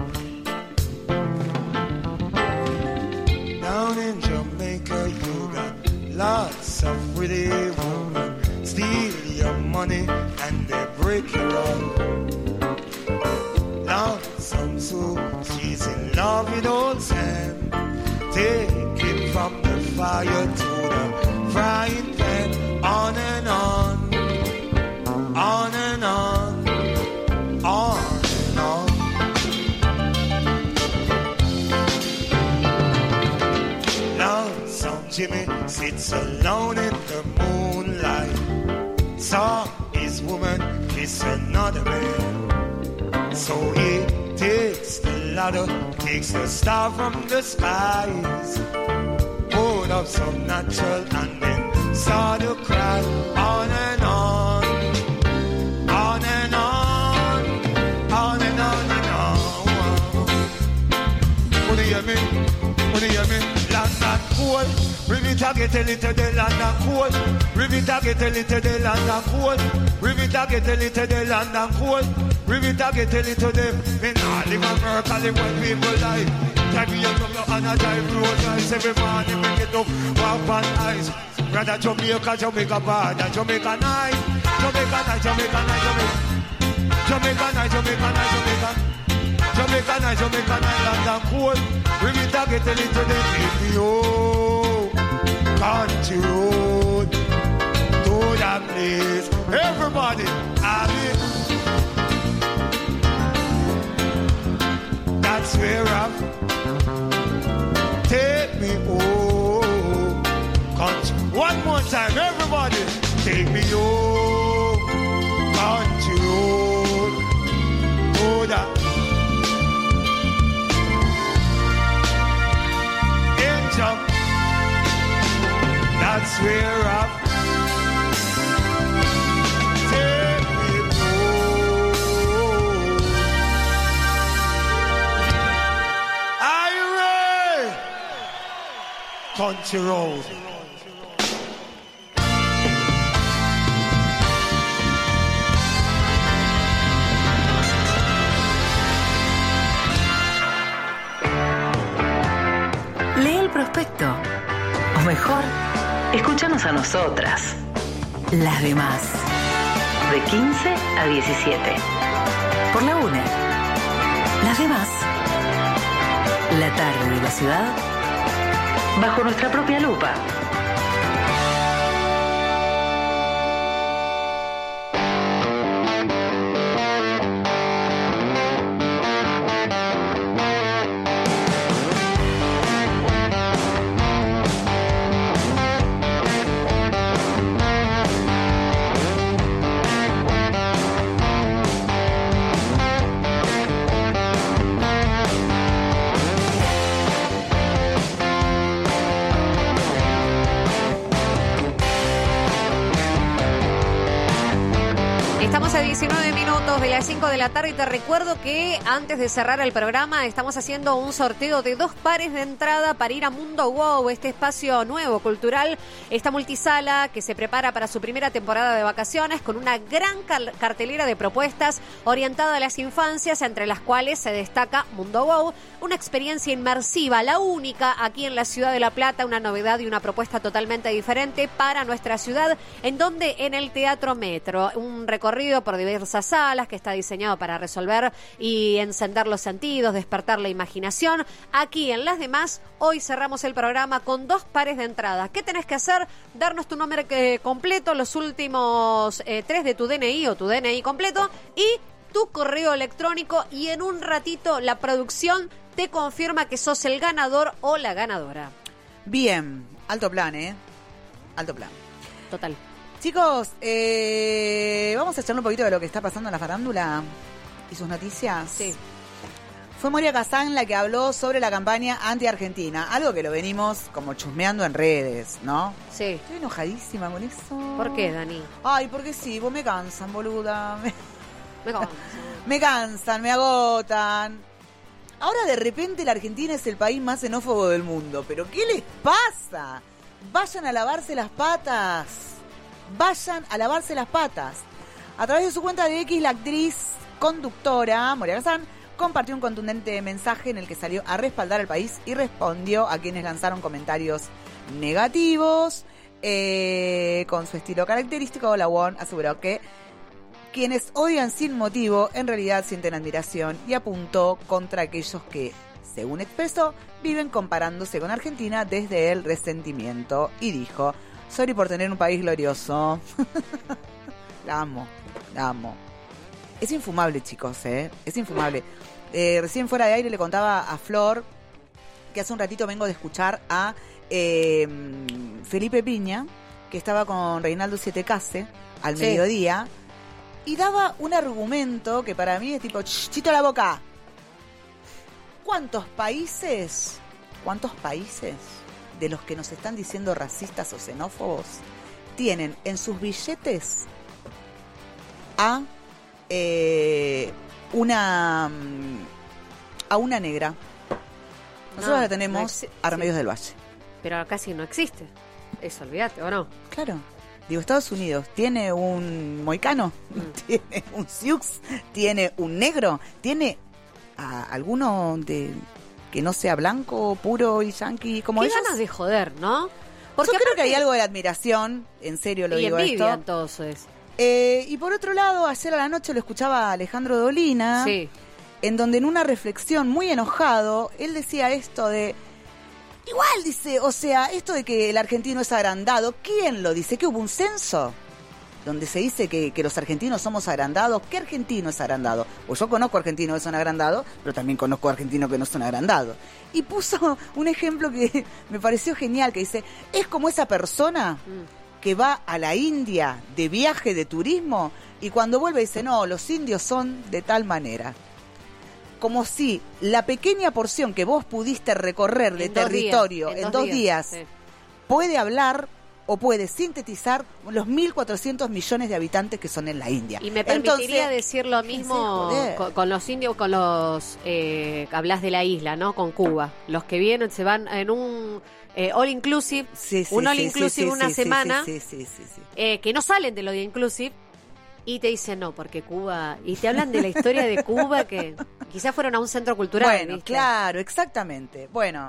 Down in Jamaica, you got lots of pretty women. Steal your money and they break your arm. Lonesome Sue, she's in love with old Sam. Take it from the fire to the frying pan. On and on, on and on, on and on. Lonesome Jimmy sits alone in the moonlight. Saw his woman kiss another man. So he takes the ladder, takes the star from the skies, pulled up some natural and then started to cry. On and on, on and on, on and on and on. What do you mean? What do you mean? London cold. Ribbit a get a little the London cold. Ribbit a get a little the London cold. Ribbit a get a little the London cold. Ribbit a get a little them. Me nah live America, live when people die. Drive me up and I drive Rolls Royce. Every morning me get up, walk on ice. Rather Jamaica, Jamaica bad. Jamaica night, Jamaica night, Jamaica night, Jamaica. Jamaica night, Jamaica night, Jamaica. Jamaica night, Jamaica night, London cold. Ribbit a get a little them. Take me home, country road. To that place. Everybody, I mean. That's where I'm. Take me home, country. One more time, everybody. Take me home, country road. Oh, that. Angel. That's where I'm. Take me home. Are you ready? Country road. mejor, escúchanos a nosotras. Las demás. De quince a diecisiete. Por la una. Las demás. La tarde de la ciudad. Bajo nuestra propia lupa. Estamos a diecinueve minutos de las cinco de la tarde y te recuerdo que antes de cerrar el programa estamos haciendo un sorteo de dos pares de entrada para ir a Mundo Wow, este espacio nuevo cultural, esta multisala que se prepara para su primera temporada de vacaciones con una gran cal- cartelera de propuestas orientada a las infancias, entre las cuales se destaca Mundo Wow, una experiencia inmersiva, la única aquí en la ciudad de La Plata, una novedad y una propuesta totalmente diferente para nuestra ciudad, en donde en el Teatro Metro, un recorrido por diversas salas que está diseñado para resolver y encender los sentidos, despertar la imaginación. Aquí en las demás, hoy cerramos el programa con dos pares de entradas. ¿Qué tenés que hacer? Darnos tu nombre eh, completo, los últimos eh, tres de tu D N I o tu D N I completo y tu correo electrónico, y en un ratito la producción te confirma que sos el ganador o la ganadora. Bien, alto plan, ¿eh? Alto plan. Total. Chicos, eh, vamos a echarle un poquito de lo que está pasando en la farándula y sus noticias. Sí. Fue Moria Kazan la que habló sobre la campaña anti-Argentina, algo que lo venimos como chusmeando en redes, ¿no? Sí. Estoy enojadísima con eso. ¿Por qué, Dani? Ay, porque sí, vos me cansan, boluda. Me, Me canso. me cansan, me agotan. Ahora de repente la Argentina es el país más xenófobo del mundo. ¿Pero qué les pasa? Vayan a lavarse las patas. Vayan a lavarse las patas. A través de su cuenta de X, la actriz conductora Moria Kazan compartió un contundente mensaje en el que salió a respaldar al país y respondió a quienes lanzaron comentarios negativos. Eh, con su estilo característico, la Won aseguró que quienes odian sin motivo en realidad sienten admiración y apuntó contra aquellos que, según expresó, viven comparándose con Argentina desde el resentimiento y dijo: sorry por tener un país glorioso. La amo, la amo. Es infumable, chicos, ¿eh? Es infumable. Eh, recién fuera de aire le contaba a Flor que hace un ratito vengo de escuchar a eh, Felipe Piña, que estaba con Reinaldo Sietecase al Sí. mediodía, y daba un argumento que para mí es tipo, chito la boca. ¿Cuántos países, cuántos países de los que nos están diciendo racistas o xenófobos tienen en sus billetes a eh, una a una negra? Nosotros No, la tenemos no exi- a sí. Remedios del Valle. Pero casi no existe. Eso, olvídate, ¿o no? Claro. Digo, Estados Unidos tiene un moicano, tiene un sioux, tiene un negro, tiene a alguno de que no sea blanco, puro y yanqui como Qué ellos. ganas de joder, ¿no? Yo creo aparte- que hay algo de admiración, en serio lo y digo envidia, esto. entonces. Eh, y por otro lado, ayer a la noche lo escuchaba a Alejandro Dolina, Sí. en donde en una reflexión muy enojado, él decía esto de... Igual dice, o sea, esto de que el argentino es agrandado, ¿quién lo dice? ¿Que hubo un censo donde se dice que, que los argentinos somos agrandados? ¿Qué argentino es agrandado? Pues yo conozco argentinos que son agrandados, pero también conozco argentinos que no son agrandados. Y puso un ejemplo que me pareció genial, que dice, es como esa persona que va a la India de viaje de turismo y cuando vuelve dice, no, los indios son de tal manera. Como si la pequeña porción que vos pudiste recorrer de En dos territorio días, en dos días, sí. puede hablar o puede sintetizar los mil cuatrocientos millones de habitantes que son en la India. Y me permitiría Entonces, decir lo déjense mismo joder. con, con los indios, con los eh, hablas de la isla, ¿no? Con Cuba. Los que vienen se van en un eh, all inclusive, Sí, sí, un all sí, inclusive sí, sí, una sí, semana, sí, sí, sí, sí. eh, que no salen de lo de inclusive y te dicen no, porque Cuba, y te hablan de la historia de Cuba que quizás fueron a un centro cultural. Bueno, ¿viste? claro, exactamente. Bueno,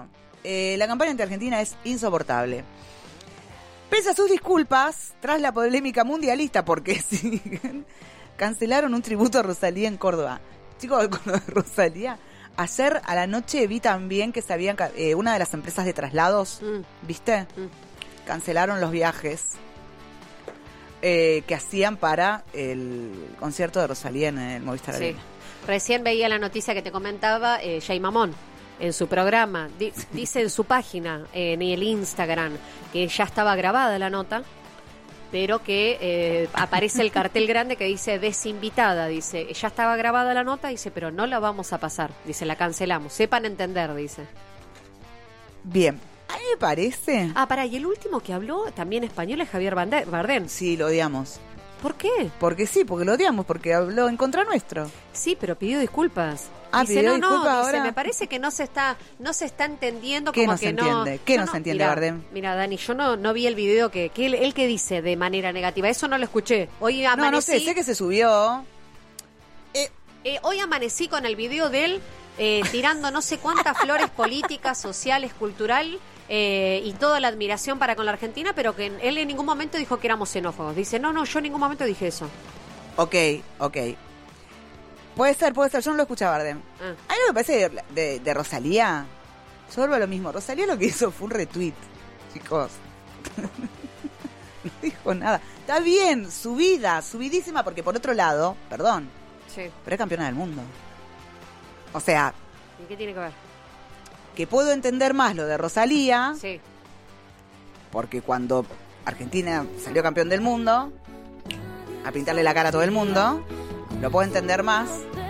Eh, la campaña ante Argentina es insoportable. Pese a sus disculpas, tras la polémica mundialista, porque siguen, cancelaron un tributo a Rosalía en Córdoba. Chicos, con Rosalía, ayer a la noche vi también que se habían, eh, una de las empresas de traslados, mm. ¿viste? Mm. Cancelaron los viajes eh, que hacían para el concierto de Rosalía en el Movistar sí. Arena. Recién veía la noticia que te comentaba eh, Jay Mamón en su programa. Di- dice en su página, eh, en el Instagram, que ya estaba grabada la nota, pero que eh, aparece el cartel grande que dice desinvitada. Dice, ya estaba grabada la nota, dice, pero no la vamos a pasar. Dice, la cancelamos. Sepan entender, dice. Bien, a mí me parece... Ah, pará, y el último que habló, también español, es Javier Bande- Bardem. Sí, lo odiamos. ¿Por qué? Porque sí, porque lo odiamos, porque habló en contra nuestro. Sí, pero pidió disculpas. Ah, dice, pidió no, disculpas no, dice, ahora. me parece que no se está, no se está entendiendo ¿Qué como no se que no. entiende? ¿Qué Yo no se entiende, mirá, Bardem? Mira, Dani, yo no, no vi el video que, que él, él que dice de manera negativa, eso no lo escuché. Hoy amanecí, No, no sé, sé que se subió. eh, eh, hoy amanecí con el video de él eh, tirando no sé cuántas flores políticas, sociales, cultural. Eh, y toda la admiración para con la Argentina, pero que él en ningún momento dijo que éramos xenófobos. Dice, no, no, yo en ningún momento dije eso. Ok, ok. Puede ser, puede ser, yo no lo escuché a Bardem. Ah. A mí me parece de, de, de Rosalía, yo vuelvo a lo mismo. Rosalía lo que hizo fue un retweet, chicos. No dijo nada. Está bien, subida, subidísima, porque por otro lado, perdón, Sí. pero es campeona del mundo. O sea, ¿Y qué tiene que ver? que puedo entender más lo de Rosalía, Sí. porque cuando Argentina salió campeón del mundo, a pintarle la cara a todo el mundo, lo puedo entender más.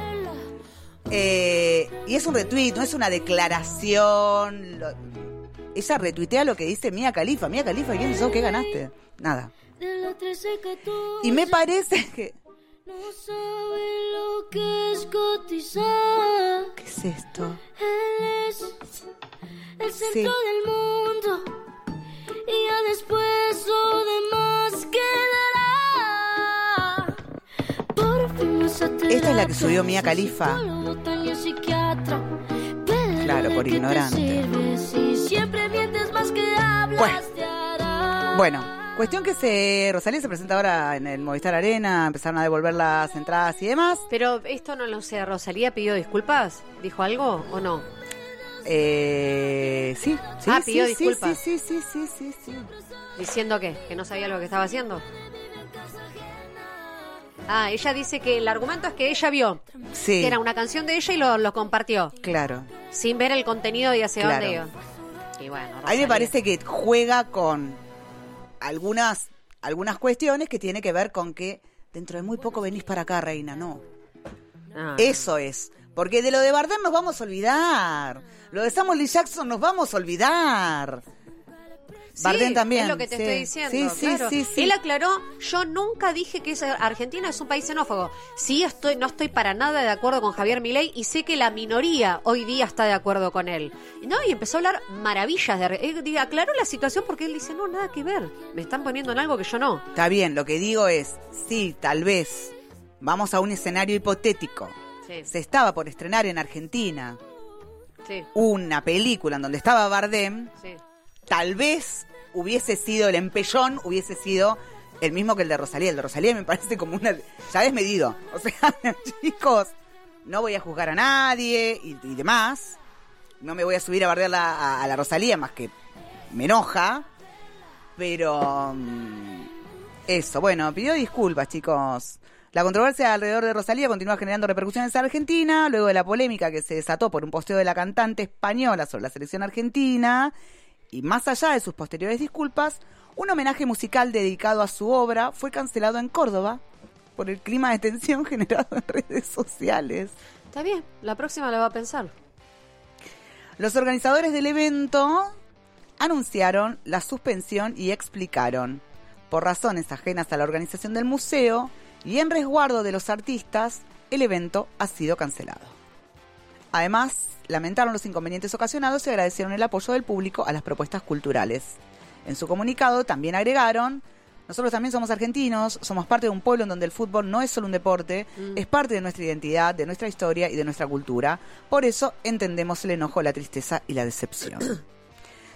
Eh, y es un retweet, no es una declaración. Lo, ella retuitea lo que dice Mia Khalifa. Mia Khalifa, ¿quién sos? ¿Qué ganaste? Nada. Y me parece que... No sabe lo que es cotizar. ¿Qué es esto? Él es el centro Sí. del mundo. Y ya después lo demás quedará. Por fin no se te Esta es la da que subió Mia Khalifa. psicólogo, tal y psiquiatra. Pero Claro, por ¿de qué te ignorante. sirve si siempre mientes más que hablas? Bueno. Te hará. Bueno, cuestión que se Rosalía se presenta ahora en el Movistar Arena, empezaron a devolver las entradas y demás. Pero esto no lo sé, ¿Rosalía pidió disculpas? ¿Dijo algo o no? Eh, sí, sí, Ah, sí, pidió sí, disculpas. Sí, sí, sí, sí, sí, sí. ¿Diciendo qué? ¿Que no sabía lo que estaba haciendo? Ah, ella dice que el argumento es que ella vio Sí, que era una canción de ella y lo, lo compartió, claro. sin ver el contenido y hacia Claro. dónde iba. Y bueno, A mí me Rosalía. parece que juega con algunas, algunas cuestiones que tiene que ver con que dentro de muy poco venís para acá, reina, no. Ah, Eso es. Porque de lo de Bardem nos vamos a olvidar. Lo de Samuel L. Jackson nos vamos a olvidar. sí, Bardem también. es lo que te sí. estoy diciendo. Sí, sí, claro. sí, sí. Él aclaró, yo nunca dije que es- Argentina es un país xenófobo. Sí, estoy, no estoy para nada de acuerdo con Javier Milei y sé que la minoría hoy día está de acuerdo con él. No, y empezó a hablar maravillas de él, diga, aclaró la situación porque él dice, no, nada que ver. Me están poniendo en algo que yo no. Está bien, lo que digo es, sí, tal vez, vamos a un escenario hipotético. Sí, Se estaba por estrenar en Argentina sí, una película en donde estaba Bardem, sí. tal vez hubiese sido el empellón, hubiese sido el mismo que el de Rosalía. El de Rosalía me parece como una... ya desmedido. O sea, chicos, no voy a juzgar a nadie y, y demás. No me voy a subir a bardear la- a, a la Rosalía, más que me enoja. Pero... mm, eso, bueno, pidió disculpas, chicos. La controversia alrededor de Rosalía continúa generando repercusiones en Argentina, luego de la polémica que se desató por un posteo de la cantante española sobre la selección argentina. Y más allá de sus posteriores disculpas, un homenaje musical dedicado a su obra fue cancelado en Córdoba por el clima de tensión generado en redes sociales. Está bien, la próxima la va a pensar. Los organizadores del evento anunciaron la suspensión y explicaron, por razones ajenas a la organización del museo y en resguardo de los artistas, el evento ha sido cancelado. Además, lamentaron los inconvenientes ocasionados y agradecieron el apoyo del público a las propuestas culturales. En su comunicado también agregaron, nosotros también somos argentinos, somos parte de un pueblo en donde el fútbol no es solo un deporte, mm. es parte de nuestra identidad, de nuestra historia y de nuestra cultura. Por eso entendemos el enojo, la tristeza y la decepción.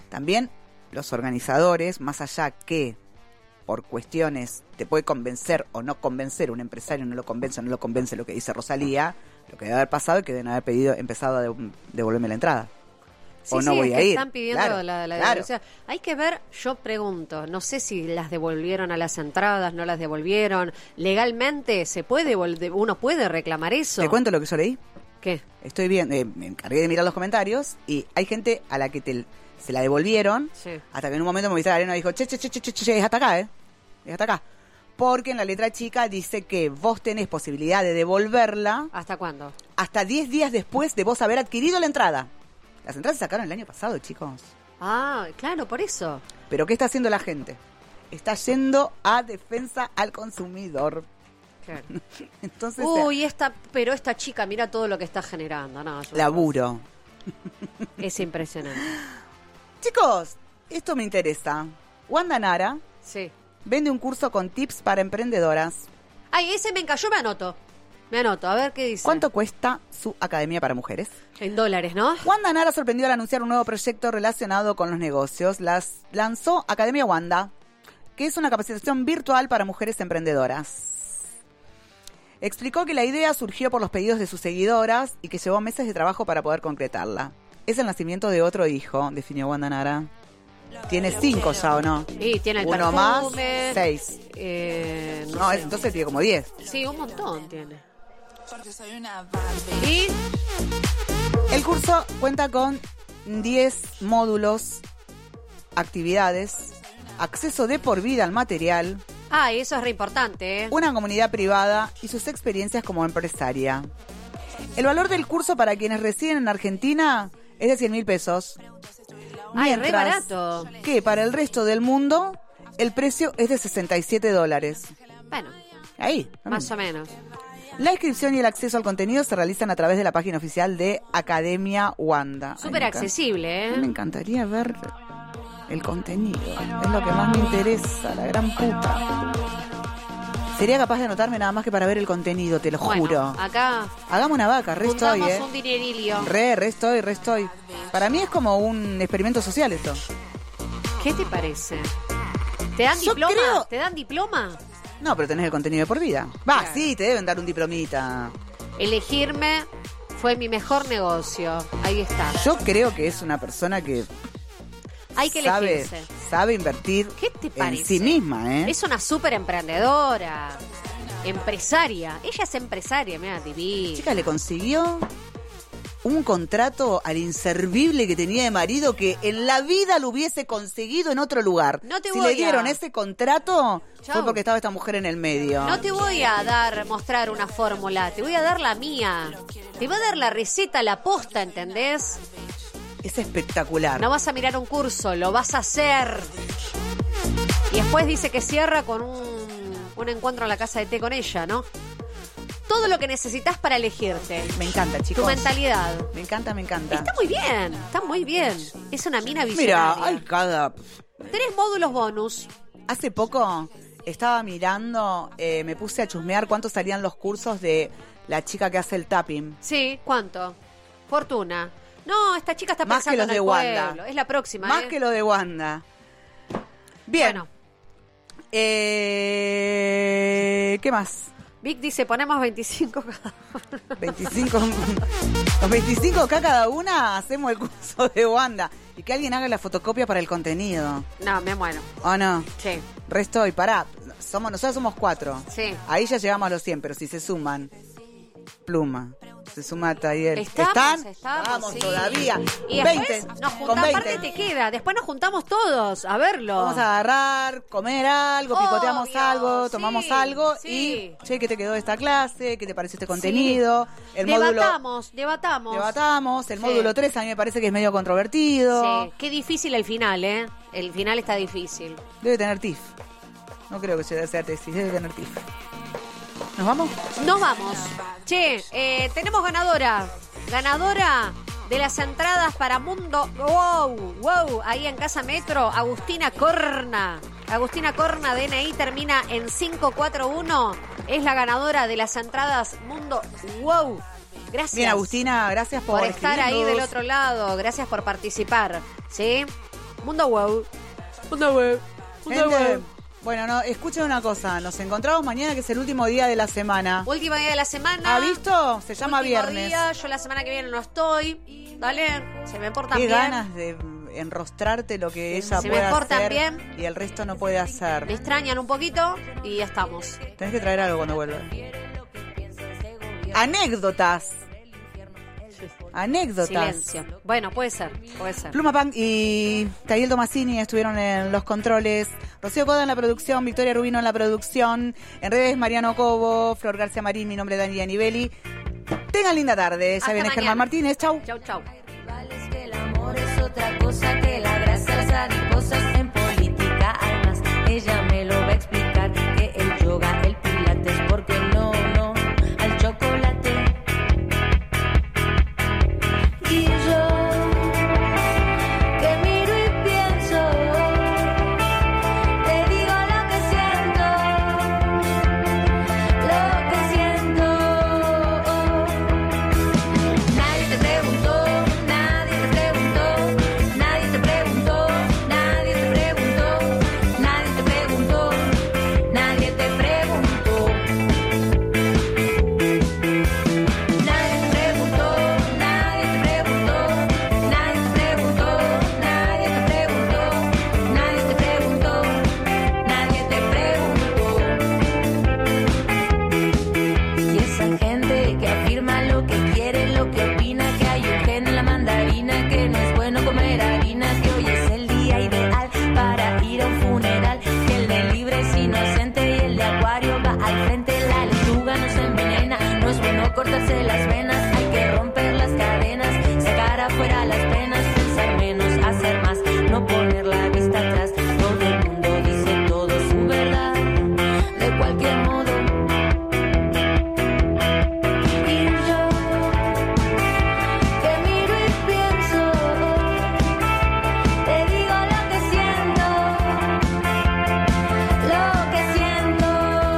También los organizadores, más allá que por cuestiones te puede convencer o no convencer, un empresario no lo convence o no lo convence lo que dice Rosalía, lo que debe haber pasado es que deben haber pedido, empezado a de- devolverme la entrada. Sí, o no sí, voy es a que ir. están pidiendo Claro, la, la claro. devolución. Hay que ver, yo pregunto, no sé si las devolvieron a las entradas, no las devolvieron. Legalmente se puede, devol- uno puede reclamar eso. ¿Te cuento lo que yo leí? ¿Qué? Estoy bien, eh, me encargué de mirar los comentarios y hay gente a la que te, se la devolvieron, Sí. hasta que en un momento Movistar Arena dijo, che, che, che, che, che, che, es hasta acá, ¿eh? Es hasta acá. Porque en la letra chica dice que vos tenés posibilidad de devolverla ¿Hasta cuándo? hasta diez días después de vos haber adquirido la entrada. Las entradas se sacaron el año pasado, chicos. Ah, claro, por eso. ¿Pero qué está haciendo la gente? Está yendo a defensa al consumidor. Claro. Entonces, Uy, esta, pero esta chica, mira todo lo que está generando. No, yo- laburo. Es impresionante. Chicos, esto me interesa. Wanda Nara Sí. vende un curso con tips para emprendedoras. Ay, ese me encalló, me anoto. Me anoto, a ver qué dice. ¿Cuánto cuesta su academia para mujeres? En dólares, ¿no? Wanda Nara sorprendió al anunciar un nuevo proyecto relacionado con los negocios. Las lanzó Academia Wanda, que es una capacitación virtual para mujeres emprendedoras. Explicó que la idea surgió por los pedidos de sus seguidoras y que llevó meses de trabajo para poder concretarla. Es el nacimiento de otro hijo, definió Wanda Nara. Tiene cinco ya, ¿o no? Y tiene el Uno más, perfume. seis. Eh, no No, sé. es- entonces tiene como diez. Sí, un montón tiene. Y El curso cuenta con diez módulos, actividades, acceso de por vida al material, Ah, y eso es re importante, ¿eh? una comunidad privada y sus experiencias como empresaria. El valor del curso para quienes residen en Argentina es de cien mil pesos. Ay, re Mientras barato. que para el resto del mundo el precio es de sesenta y siete dólares. Bueno, Ahí. más o menos. La inscripción y el acceso al contenido se realizan a través de la página oficial de Academia Wanda. Ay, Súper me encanta. accesible, Me ¿eh? encantaría ver el contenido. Es lo que más me interesa, la gran puta. Sería capaz de anotarme nada más que para ver el contenido, te lo Bueno, juro. acá Hagamos una vaca, re estoy, juntamos eh. un dinerillo. Re, re estoy, re estoy. Para mí es como un experimento social esto. ¿Qué te parece? ¿Te dan Yo diploma? creo- ¿Te dan diploma? No, pero tenés el contenido de por vida. Va, Claro. sí, te deben dar un diplomita. Elegirme fue mi mejor negocio. Ahí está. Yo creo que es una persona que Hay que sabe, elegirse. sabe invertir ¿Qué te parece? en sí misma, ¿eh? Es una súper emprendedora. Empresaria. Ella es empresaria, mira, divina. Chica, le consiguió un contrato al inservible que tenía de marido que en la vida lo hubiese conseguido en otro lugar. No te si voy le dieron a- ese contrato, Chau. fue porque estaba esta mujer en el medio. No te voy a dar, mostrar una fórmula, te voy a dar la mía. Te voy a dar la receta, la posta, ¿entendés? Es espectacular. No vas a mirar un curso, lo vas a hacer. Y después dice que cierra con un, un encuentro en la casa de té con ella, ¿no? Todo lo que necesitas para elegirte. Me encanta, chicos. Tu mentalidad. Me encanta, me encanta. Está muy bien, está muy bien. Es una mina Mira, visionaria. hay cada... Tres módulos bonus. Hace poco estaba mirando, eh, me puse a chusmear cuánto salían los cursos de la chica que hace el tapping. Sí, ¿cuánto? Fortuna. No, esta chica está Más que pensando los en de el Wanda. pueblo. Es la próxima, Más ¿eh? que lo de Wanda. Bien. Bueno, Eh, ¿Qué más? Vic dice, ponemos veinticinco cada uno. veinticinco, los veinticinco K cada una hacemos el curso de Wanda. Y que alguien haga la fotocopia para el contenido. No, me muero. ¿O no? Sí, Resto y pará. Somos, nosotros somos cuatro. sí. Ahí ya llegamos a los cien, pero si se suman. Pluma. Se suma Taller. Estamos, ¿Están? estamos, Vamos sí. todavía. Y después veinte. nos Con juntamos, aparte veinte. te queda, después nos juntamos todos a verlo. Vamos a agarrar, comer algo, picoteamos Obvio, algo, tomamos sí, algo sí. y, che, ¿qué te quedó de esta clase? ¿Qué te pareció este contenido? El módulo... debatamos, debatamos. Debatamos. El Sí. módulo tres a mí me parece que es medio controvertido. Sí, qué difícil el final, ¿eh? El final está difícil. Debe tener T I F. No creo que sea sea tesis, debe tener T I F. ¿Nos vamos? Nos vamos. Che, eh, tenemos ganadora. Ganadora de las entradas para Mundo Wow, wow, ahí en Casa Metro, Agustina Corna. Agustina Corna, D N I termina en cinco cuatro uno. Es la ganadora de las entradas Mundo Wow. Gracias. Bien, Agustina, gracias por, por estar ahí escribirnos. del otro lado. Gracias por participar. ¿Sí? Mundo Wow. Mundo Wow. Mundo Gente, Wow. bueno, no, escuchen una cosa. Nos encontramos mañana, que es el último día de la semana. Último día de la semana. ¿Ha visto? Se llama Último viernes. día, yo la semana que viene no estoy. Dale, se me portan Qué bien. ganas de enrostrarte lo que ella Se me puede portan hacer bien. y el resto no puede hacer. Me extrañan un poquito y ya estamos. Tenés que traer algo cuando vuelvas. Anécdotas. Anécdotas. Silencio. Bueno, puede ser, puede ser. Pluma Punk y Tayel Tomasini estuvieron en los controles. Rocío Coda en la producción, Victoria Rubino en la producción. En redes, Mariano Cobo, Flor García Marín, mi nombre es Dani Anibeli. Tengan linda tarde. Ya Hasta viene mañana. Germán Martínez. Chau. Chau, chau. Que el amor es otra cosa que la grasa, las adiposas en política. Además, ella me lo va a explicar, que el yoga, el pilates, porque no, no, al chocolate. Y yo, que miro y pienso, te digo lo que siento, lo que siento. Nadie te preguntó, nadie te preguntó, nadie te preguntó, nadie te preguntó, nadie te preguntó, nadie te preguntó. Nadie te preguntó, nadie te preguntó, nadie te preguntó, nadie te preguntó, nadie te preguntó, nadie te preguntó. Y esa gente que afirma lo que quiere, lo que opina, que hay un gen en la mandarina, que no es bueno comer harina, que hoy es el día ideal para ir a un funeral, que el de libre es inocente y el de acuario va al frente, la lechuga no se envenena, no es bueno cortarse las venas, hay que romper las cadenas, sacar afuera las penas, pensar menos, hacer más, no poner la vista atrás, todo el mundo dice todo su verdad, de cualquier modo. Y yo, que miro y pienso, te digo lo que siento, lo que siento.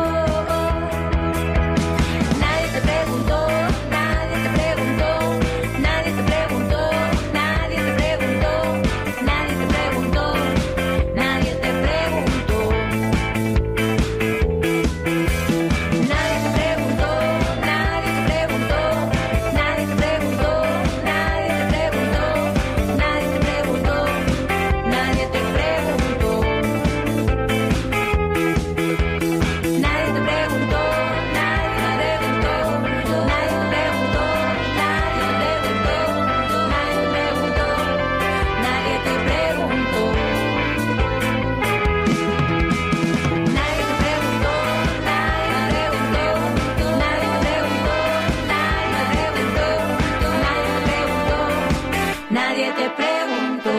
Nadie te preguntó, nadie te preguntó, nadie te preguntó, nadie te preguntó, nadie te preguntó, nadie te preguntó. Nadie te preguntó, nadie te preguntó, nadie te preguntó, nadie te preguntó, nadie te preguntó, nadie te preguntó. Nadie te preguntó, nadie te preguntó, nadie te preguntó, nadie te preguntó, nadie te preguntó, nadie te preguntó. Nadie te preguntó, nadie te preguntó, nadie te preguntó, nadie te preguntó, nadie te preguntó, nadie te preguntó.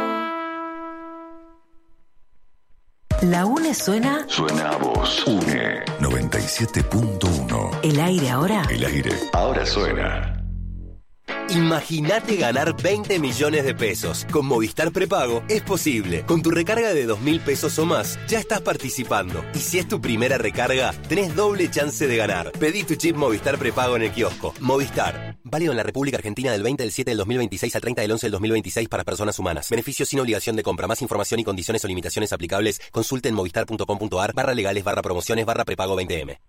La UNE suena, Suena a vos. UNE noventa y siete punto uno. el aire ahora. El aire ahora suena. Imagínate ganar veinte millones de pesos. Con Movistar Prepago es posible. Con tu recarga de dos mil pesos o más, ya estás participando. Y si es tu primera recarga, tenés doble chance de ganar. Pedí tu chip Movistar Prepago en el kiosco. Movistar. Válido en la República Argentina del veinte del siete del dos mil veintiséis al treinta del once del dos mil veintiséis para personas humanas. Beneficio sin obligación de compra. Más información y condiciones o limitaciones aplicables. Consulte en movistar.com.ar barra legales barra promociones barra prepago veinte eme.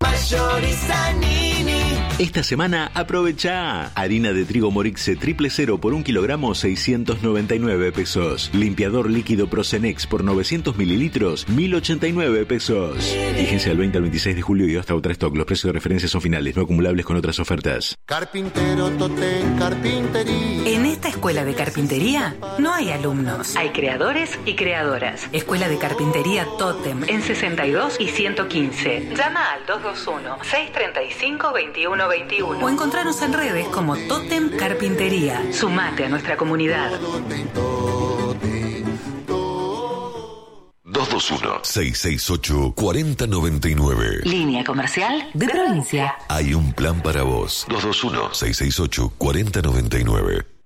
Esta semana aprovecha harina de trigo Morixe triple cero por un kilogramo seiscientos noventa y nueve pesos. Limpiador líquido Procenex por novecientos mililitros mil ochenta y nueve pesos. Vigencia del veinte al veintiséis de julio y hasta otra stock. Los precios de referencia son finales, no acumulables con otras ofertas. Carpintero Totem Carpintería. En esta escuela de carpintería no hay alumnos. Hay creadores y creadoras. Escuela de Carpintería Totem en sesenta y dos y ciento quince. Llama al dos dos uno, seis tres cinco, dos uno dos uno o encontrarnos en redes como Totem Carpintería. Sumate a nuestra comunidad. dos dos uno, seis seis ocho, cuatro cero nueve nueve. Línea comercial de provincia. Hay un plan para vos. dos dos uno, seis seis ocho, cuatro cero nueve nueve.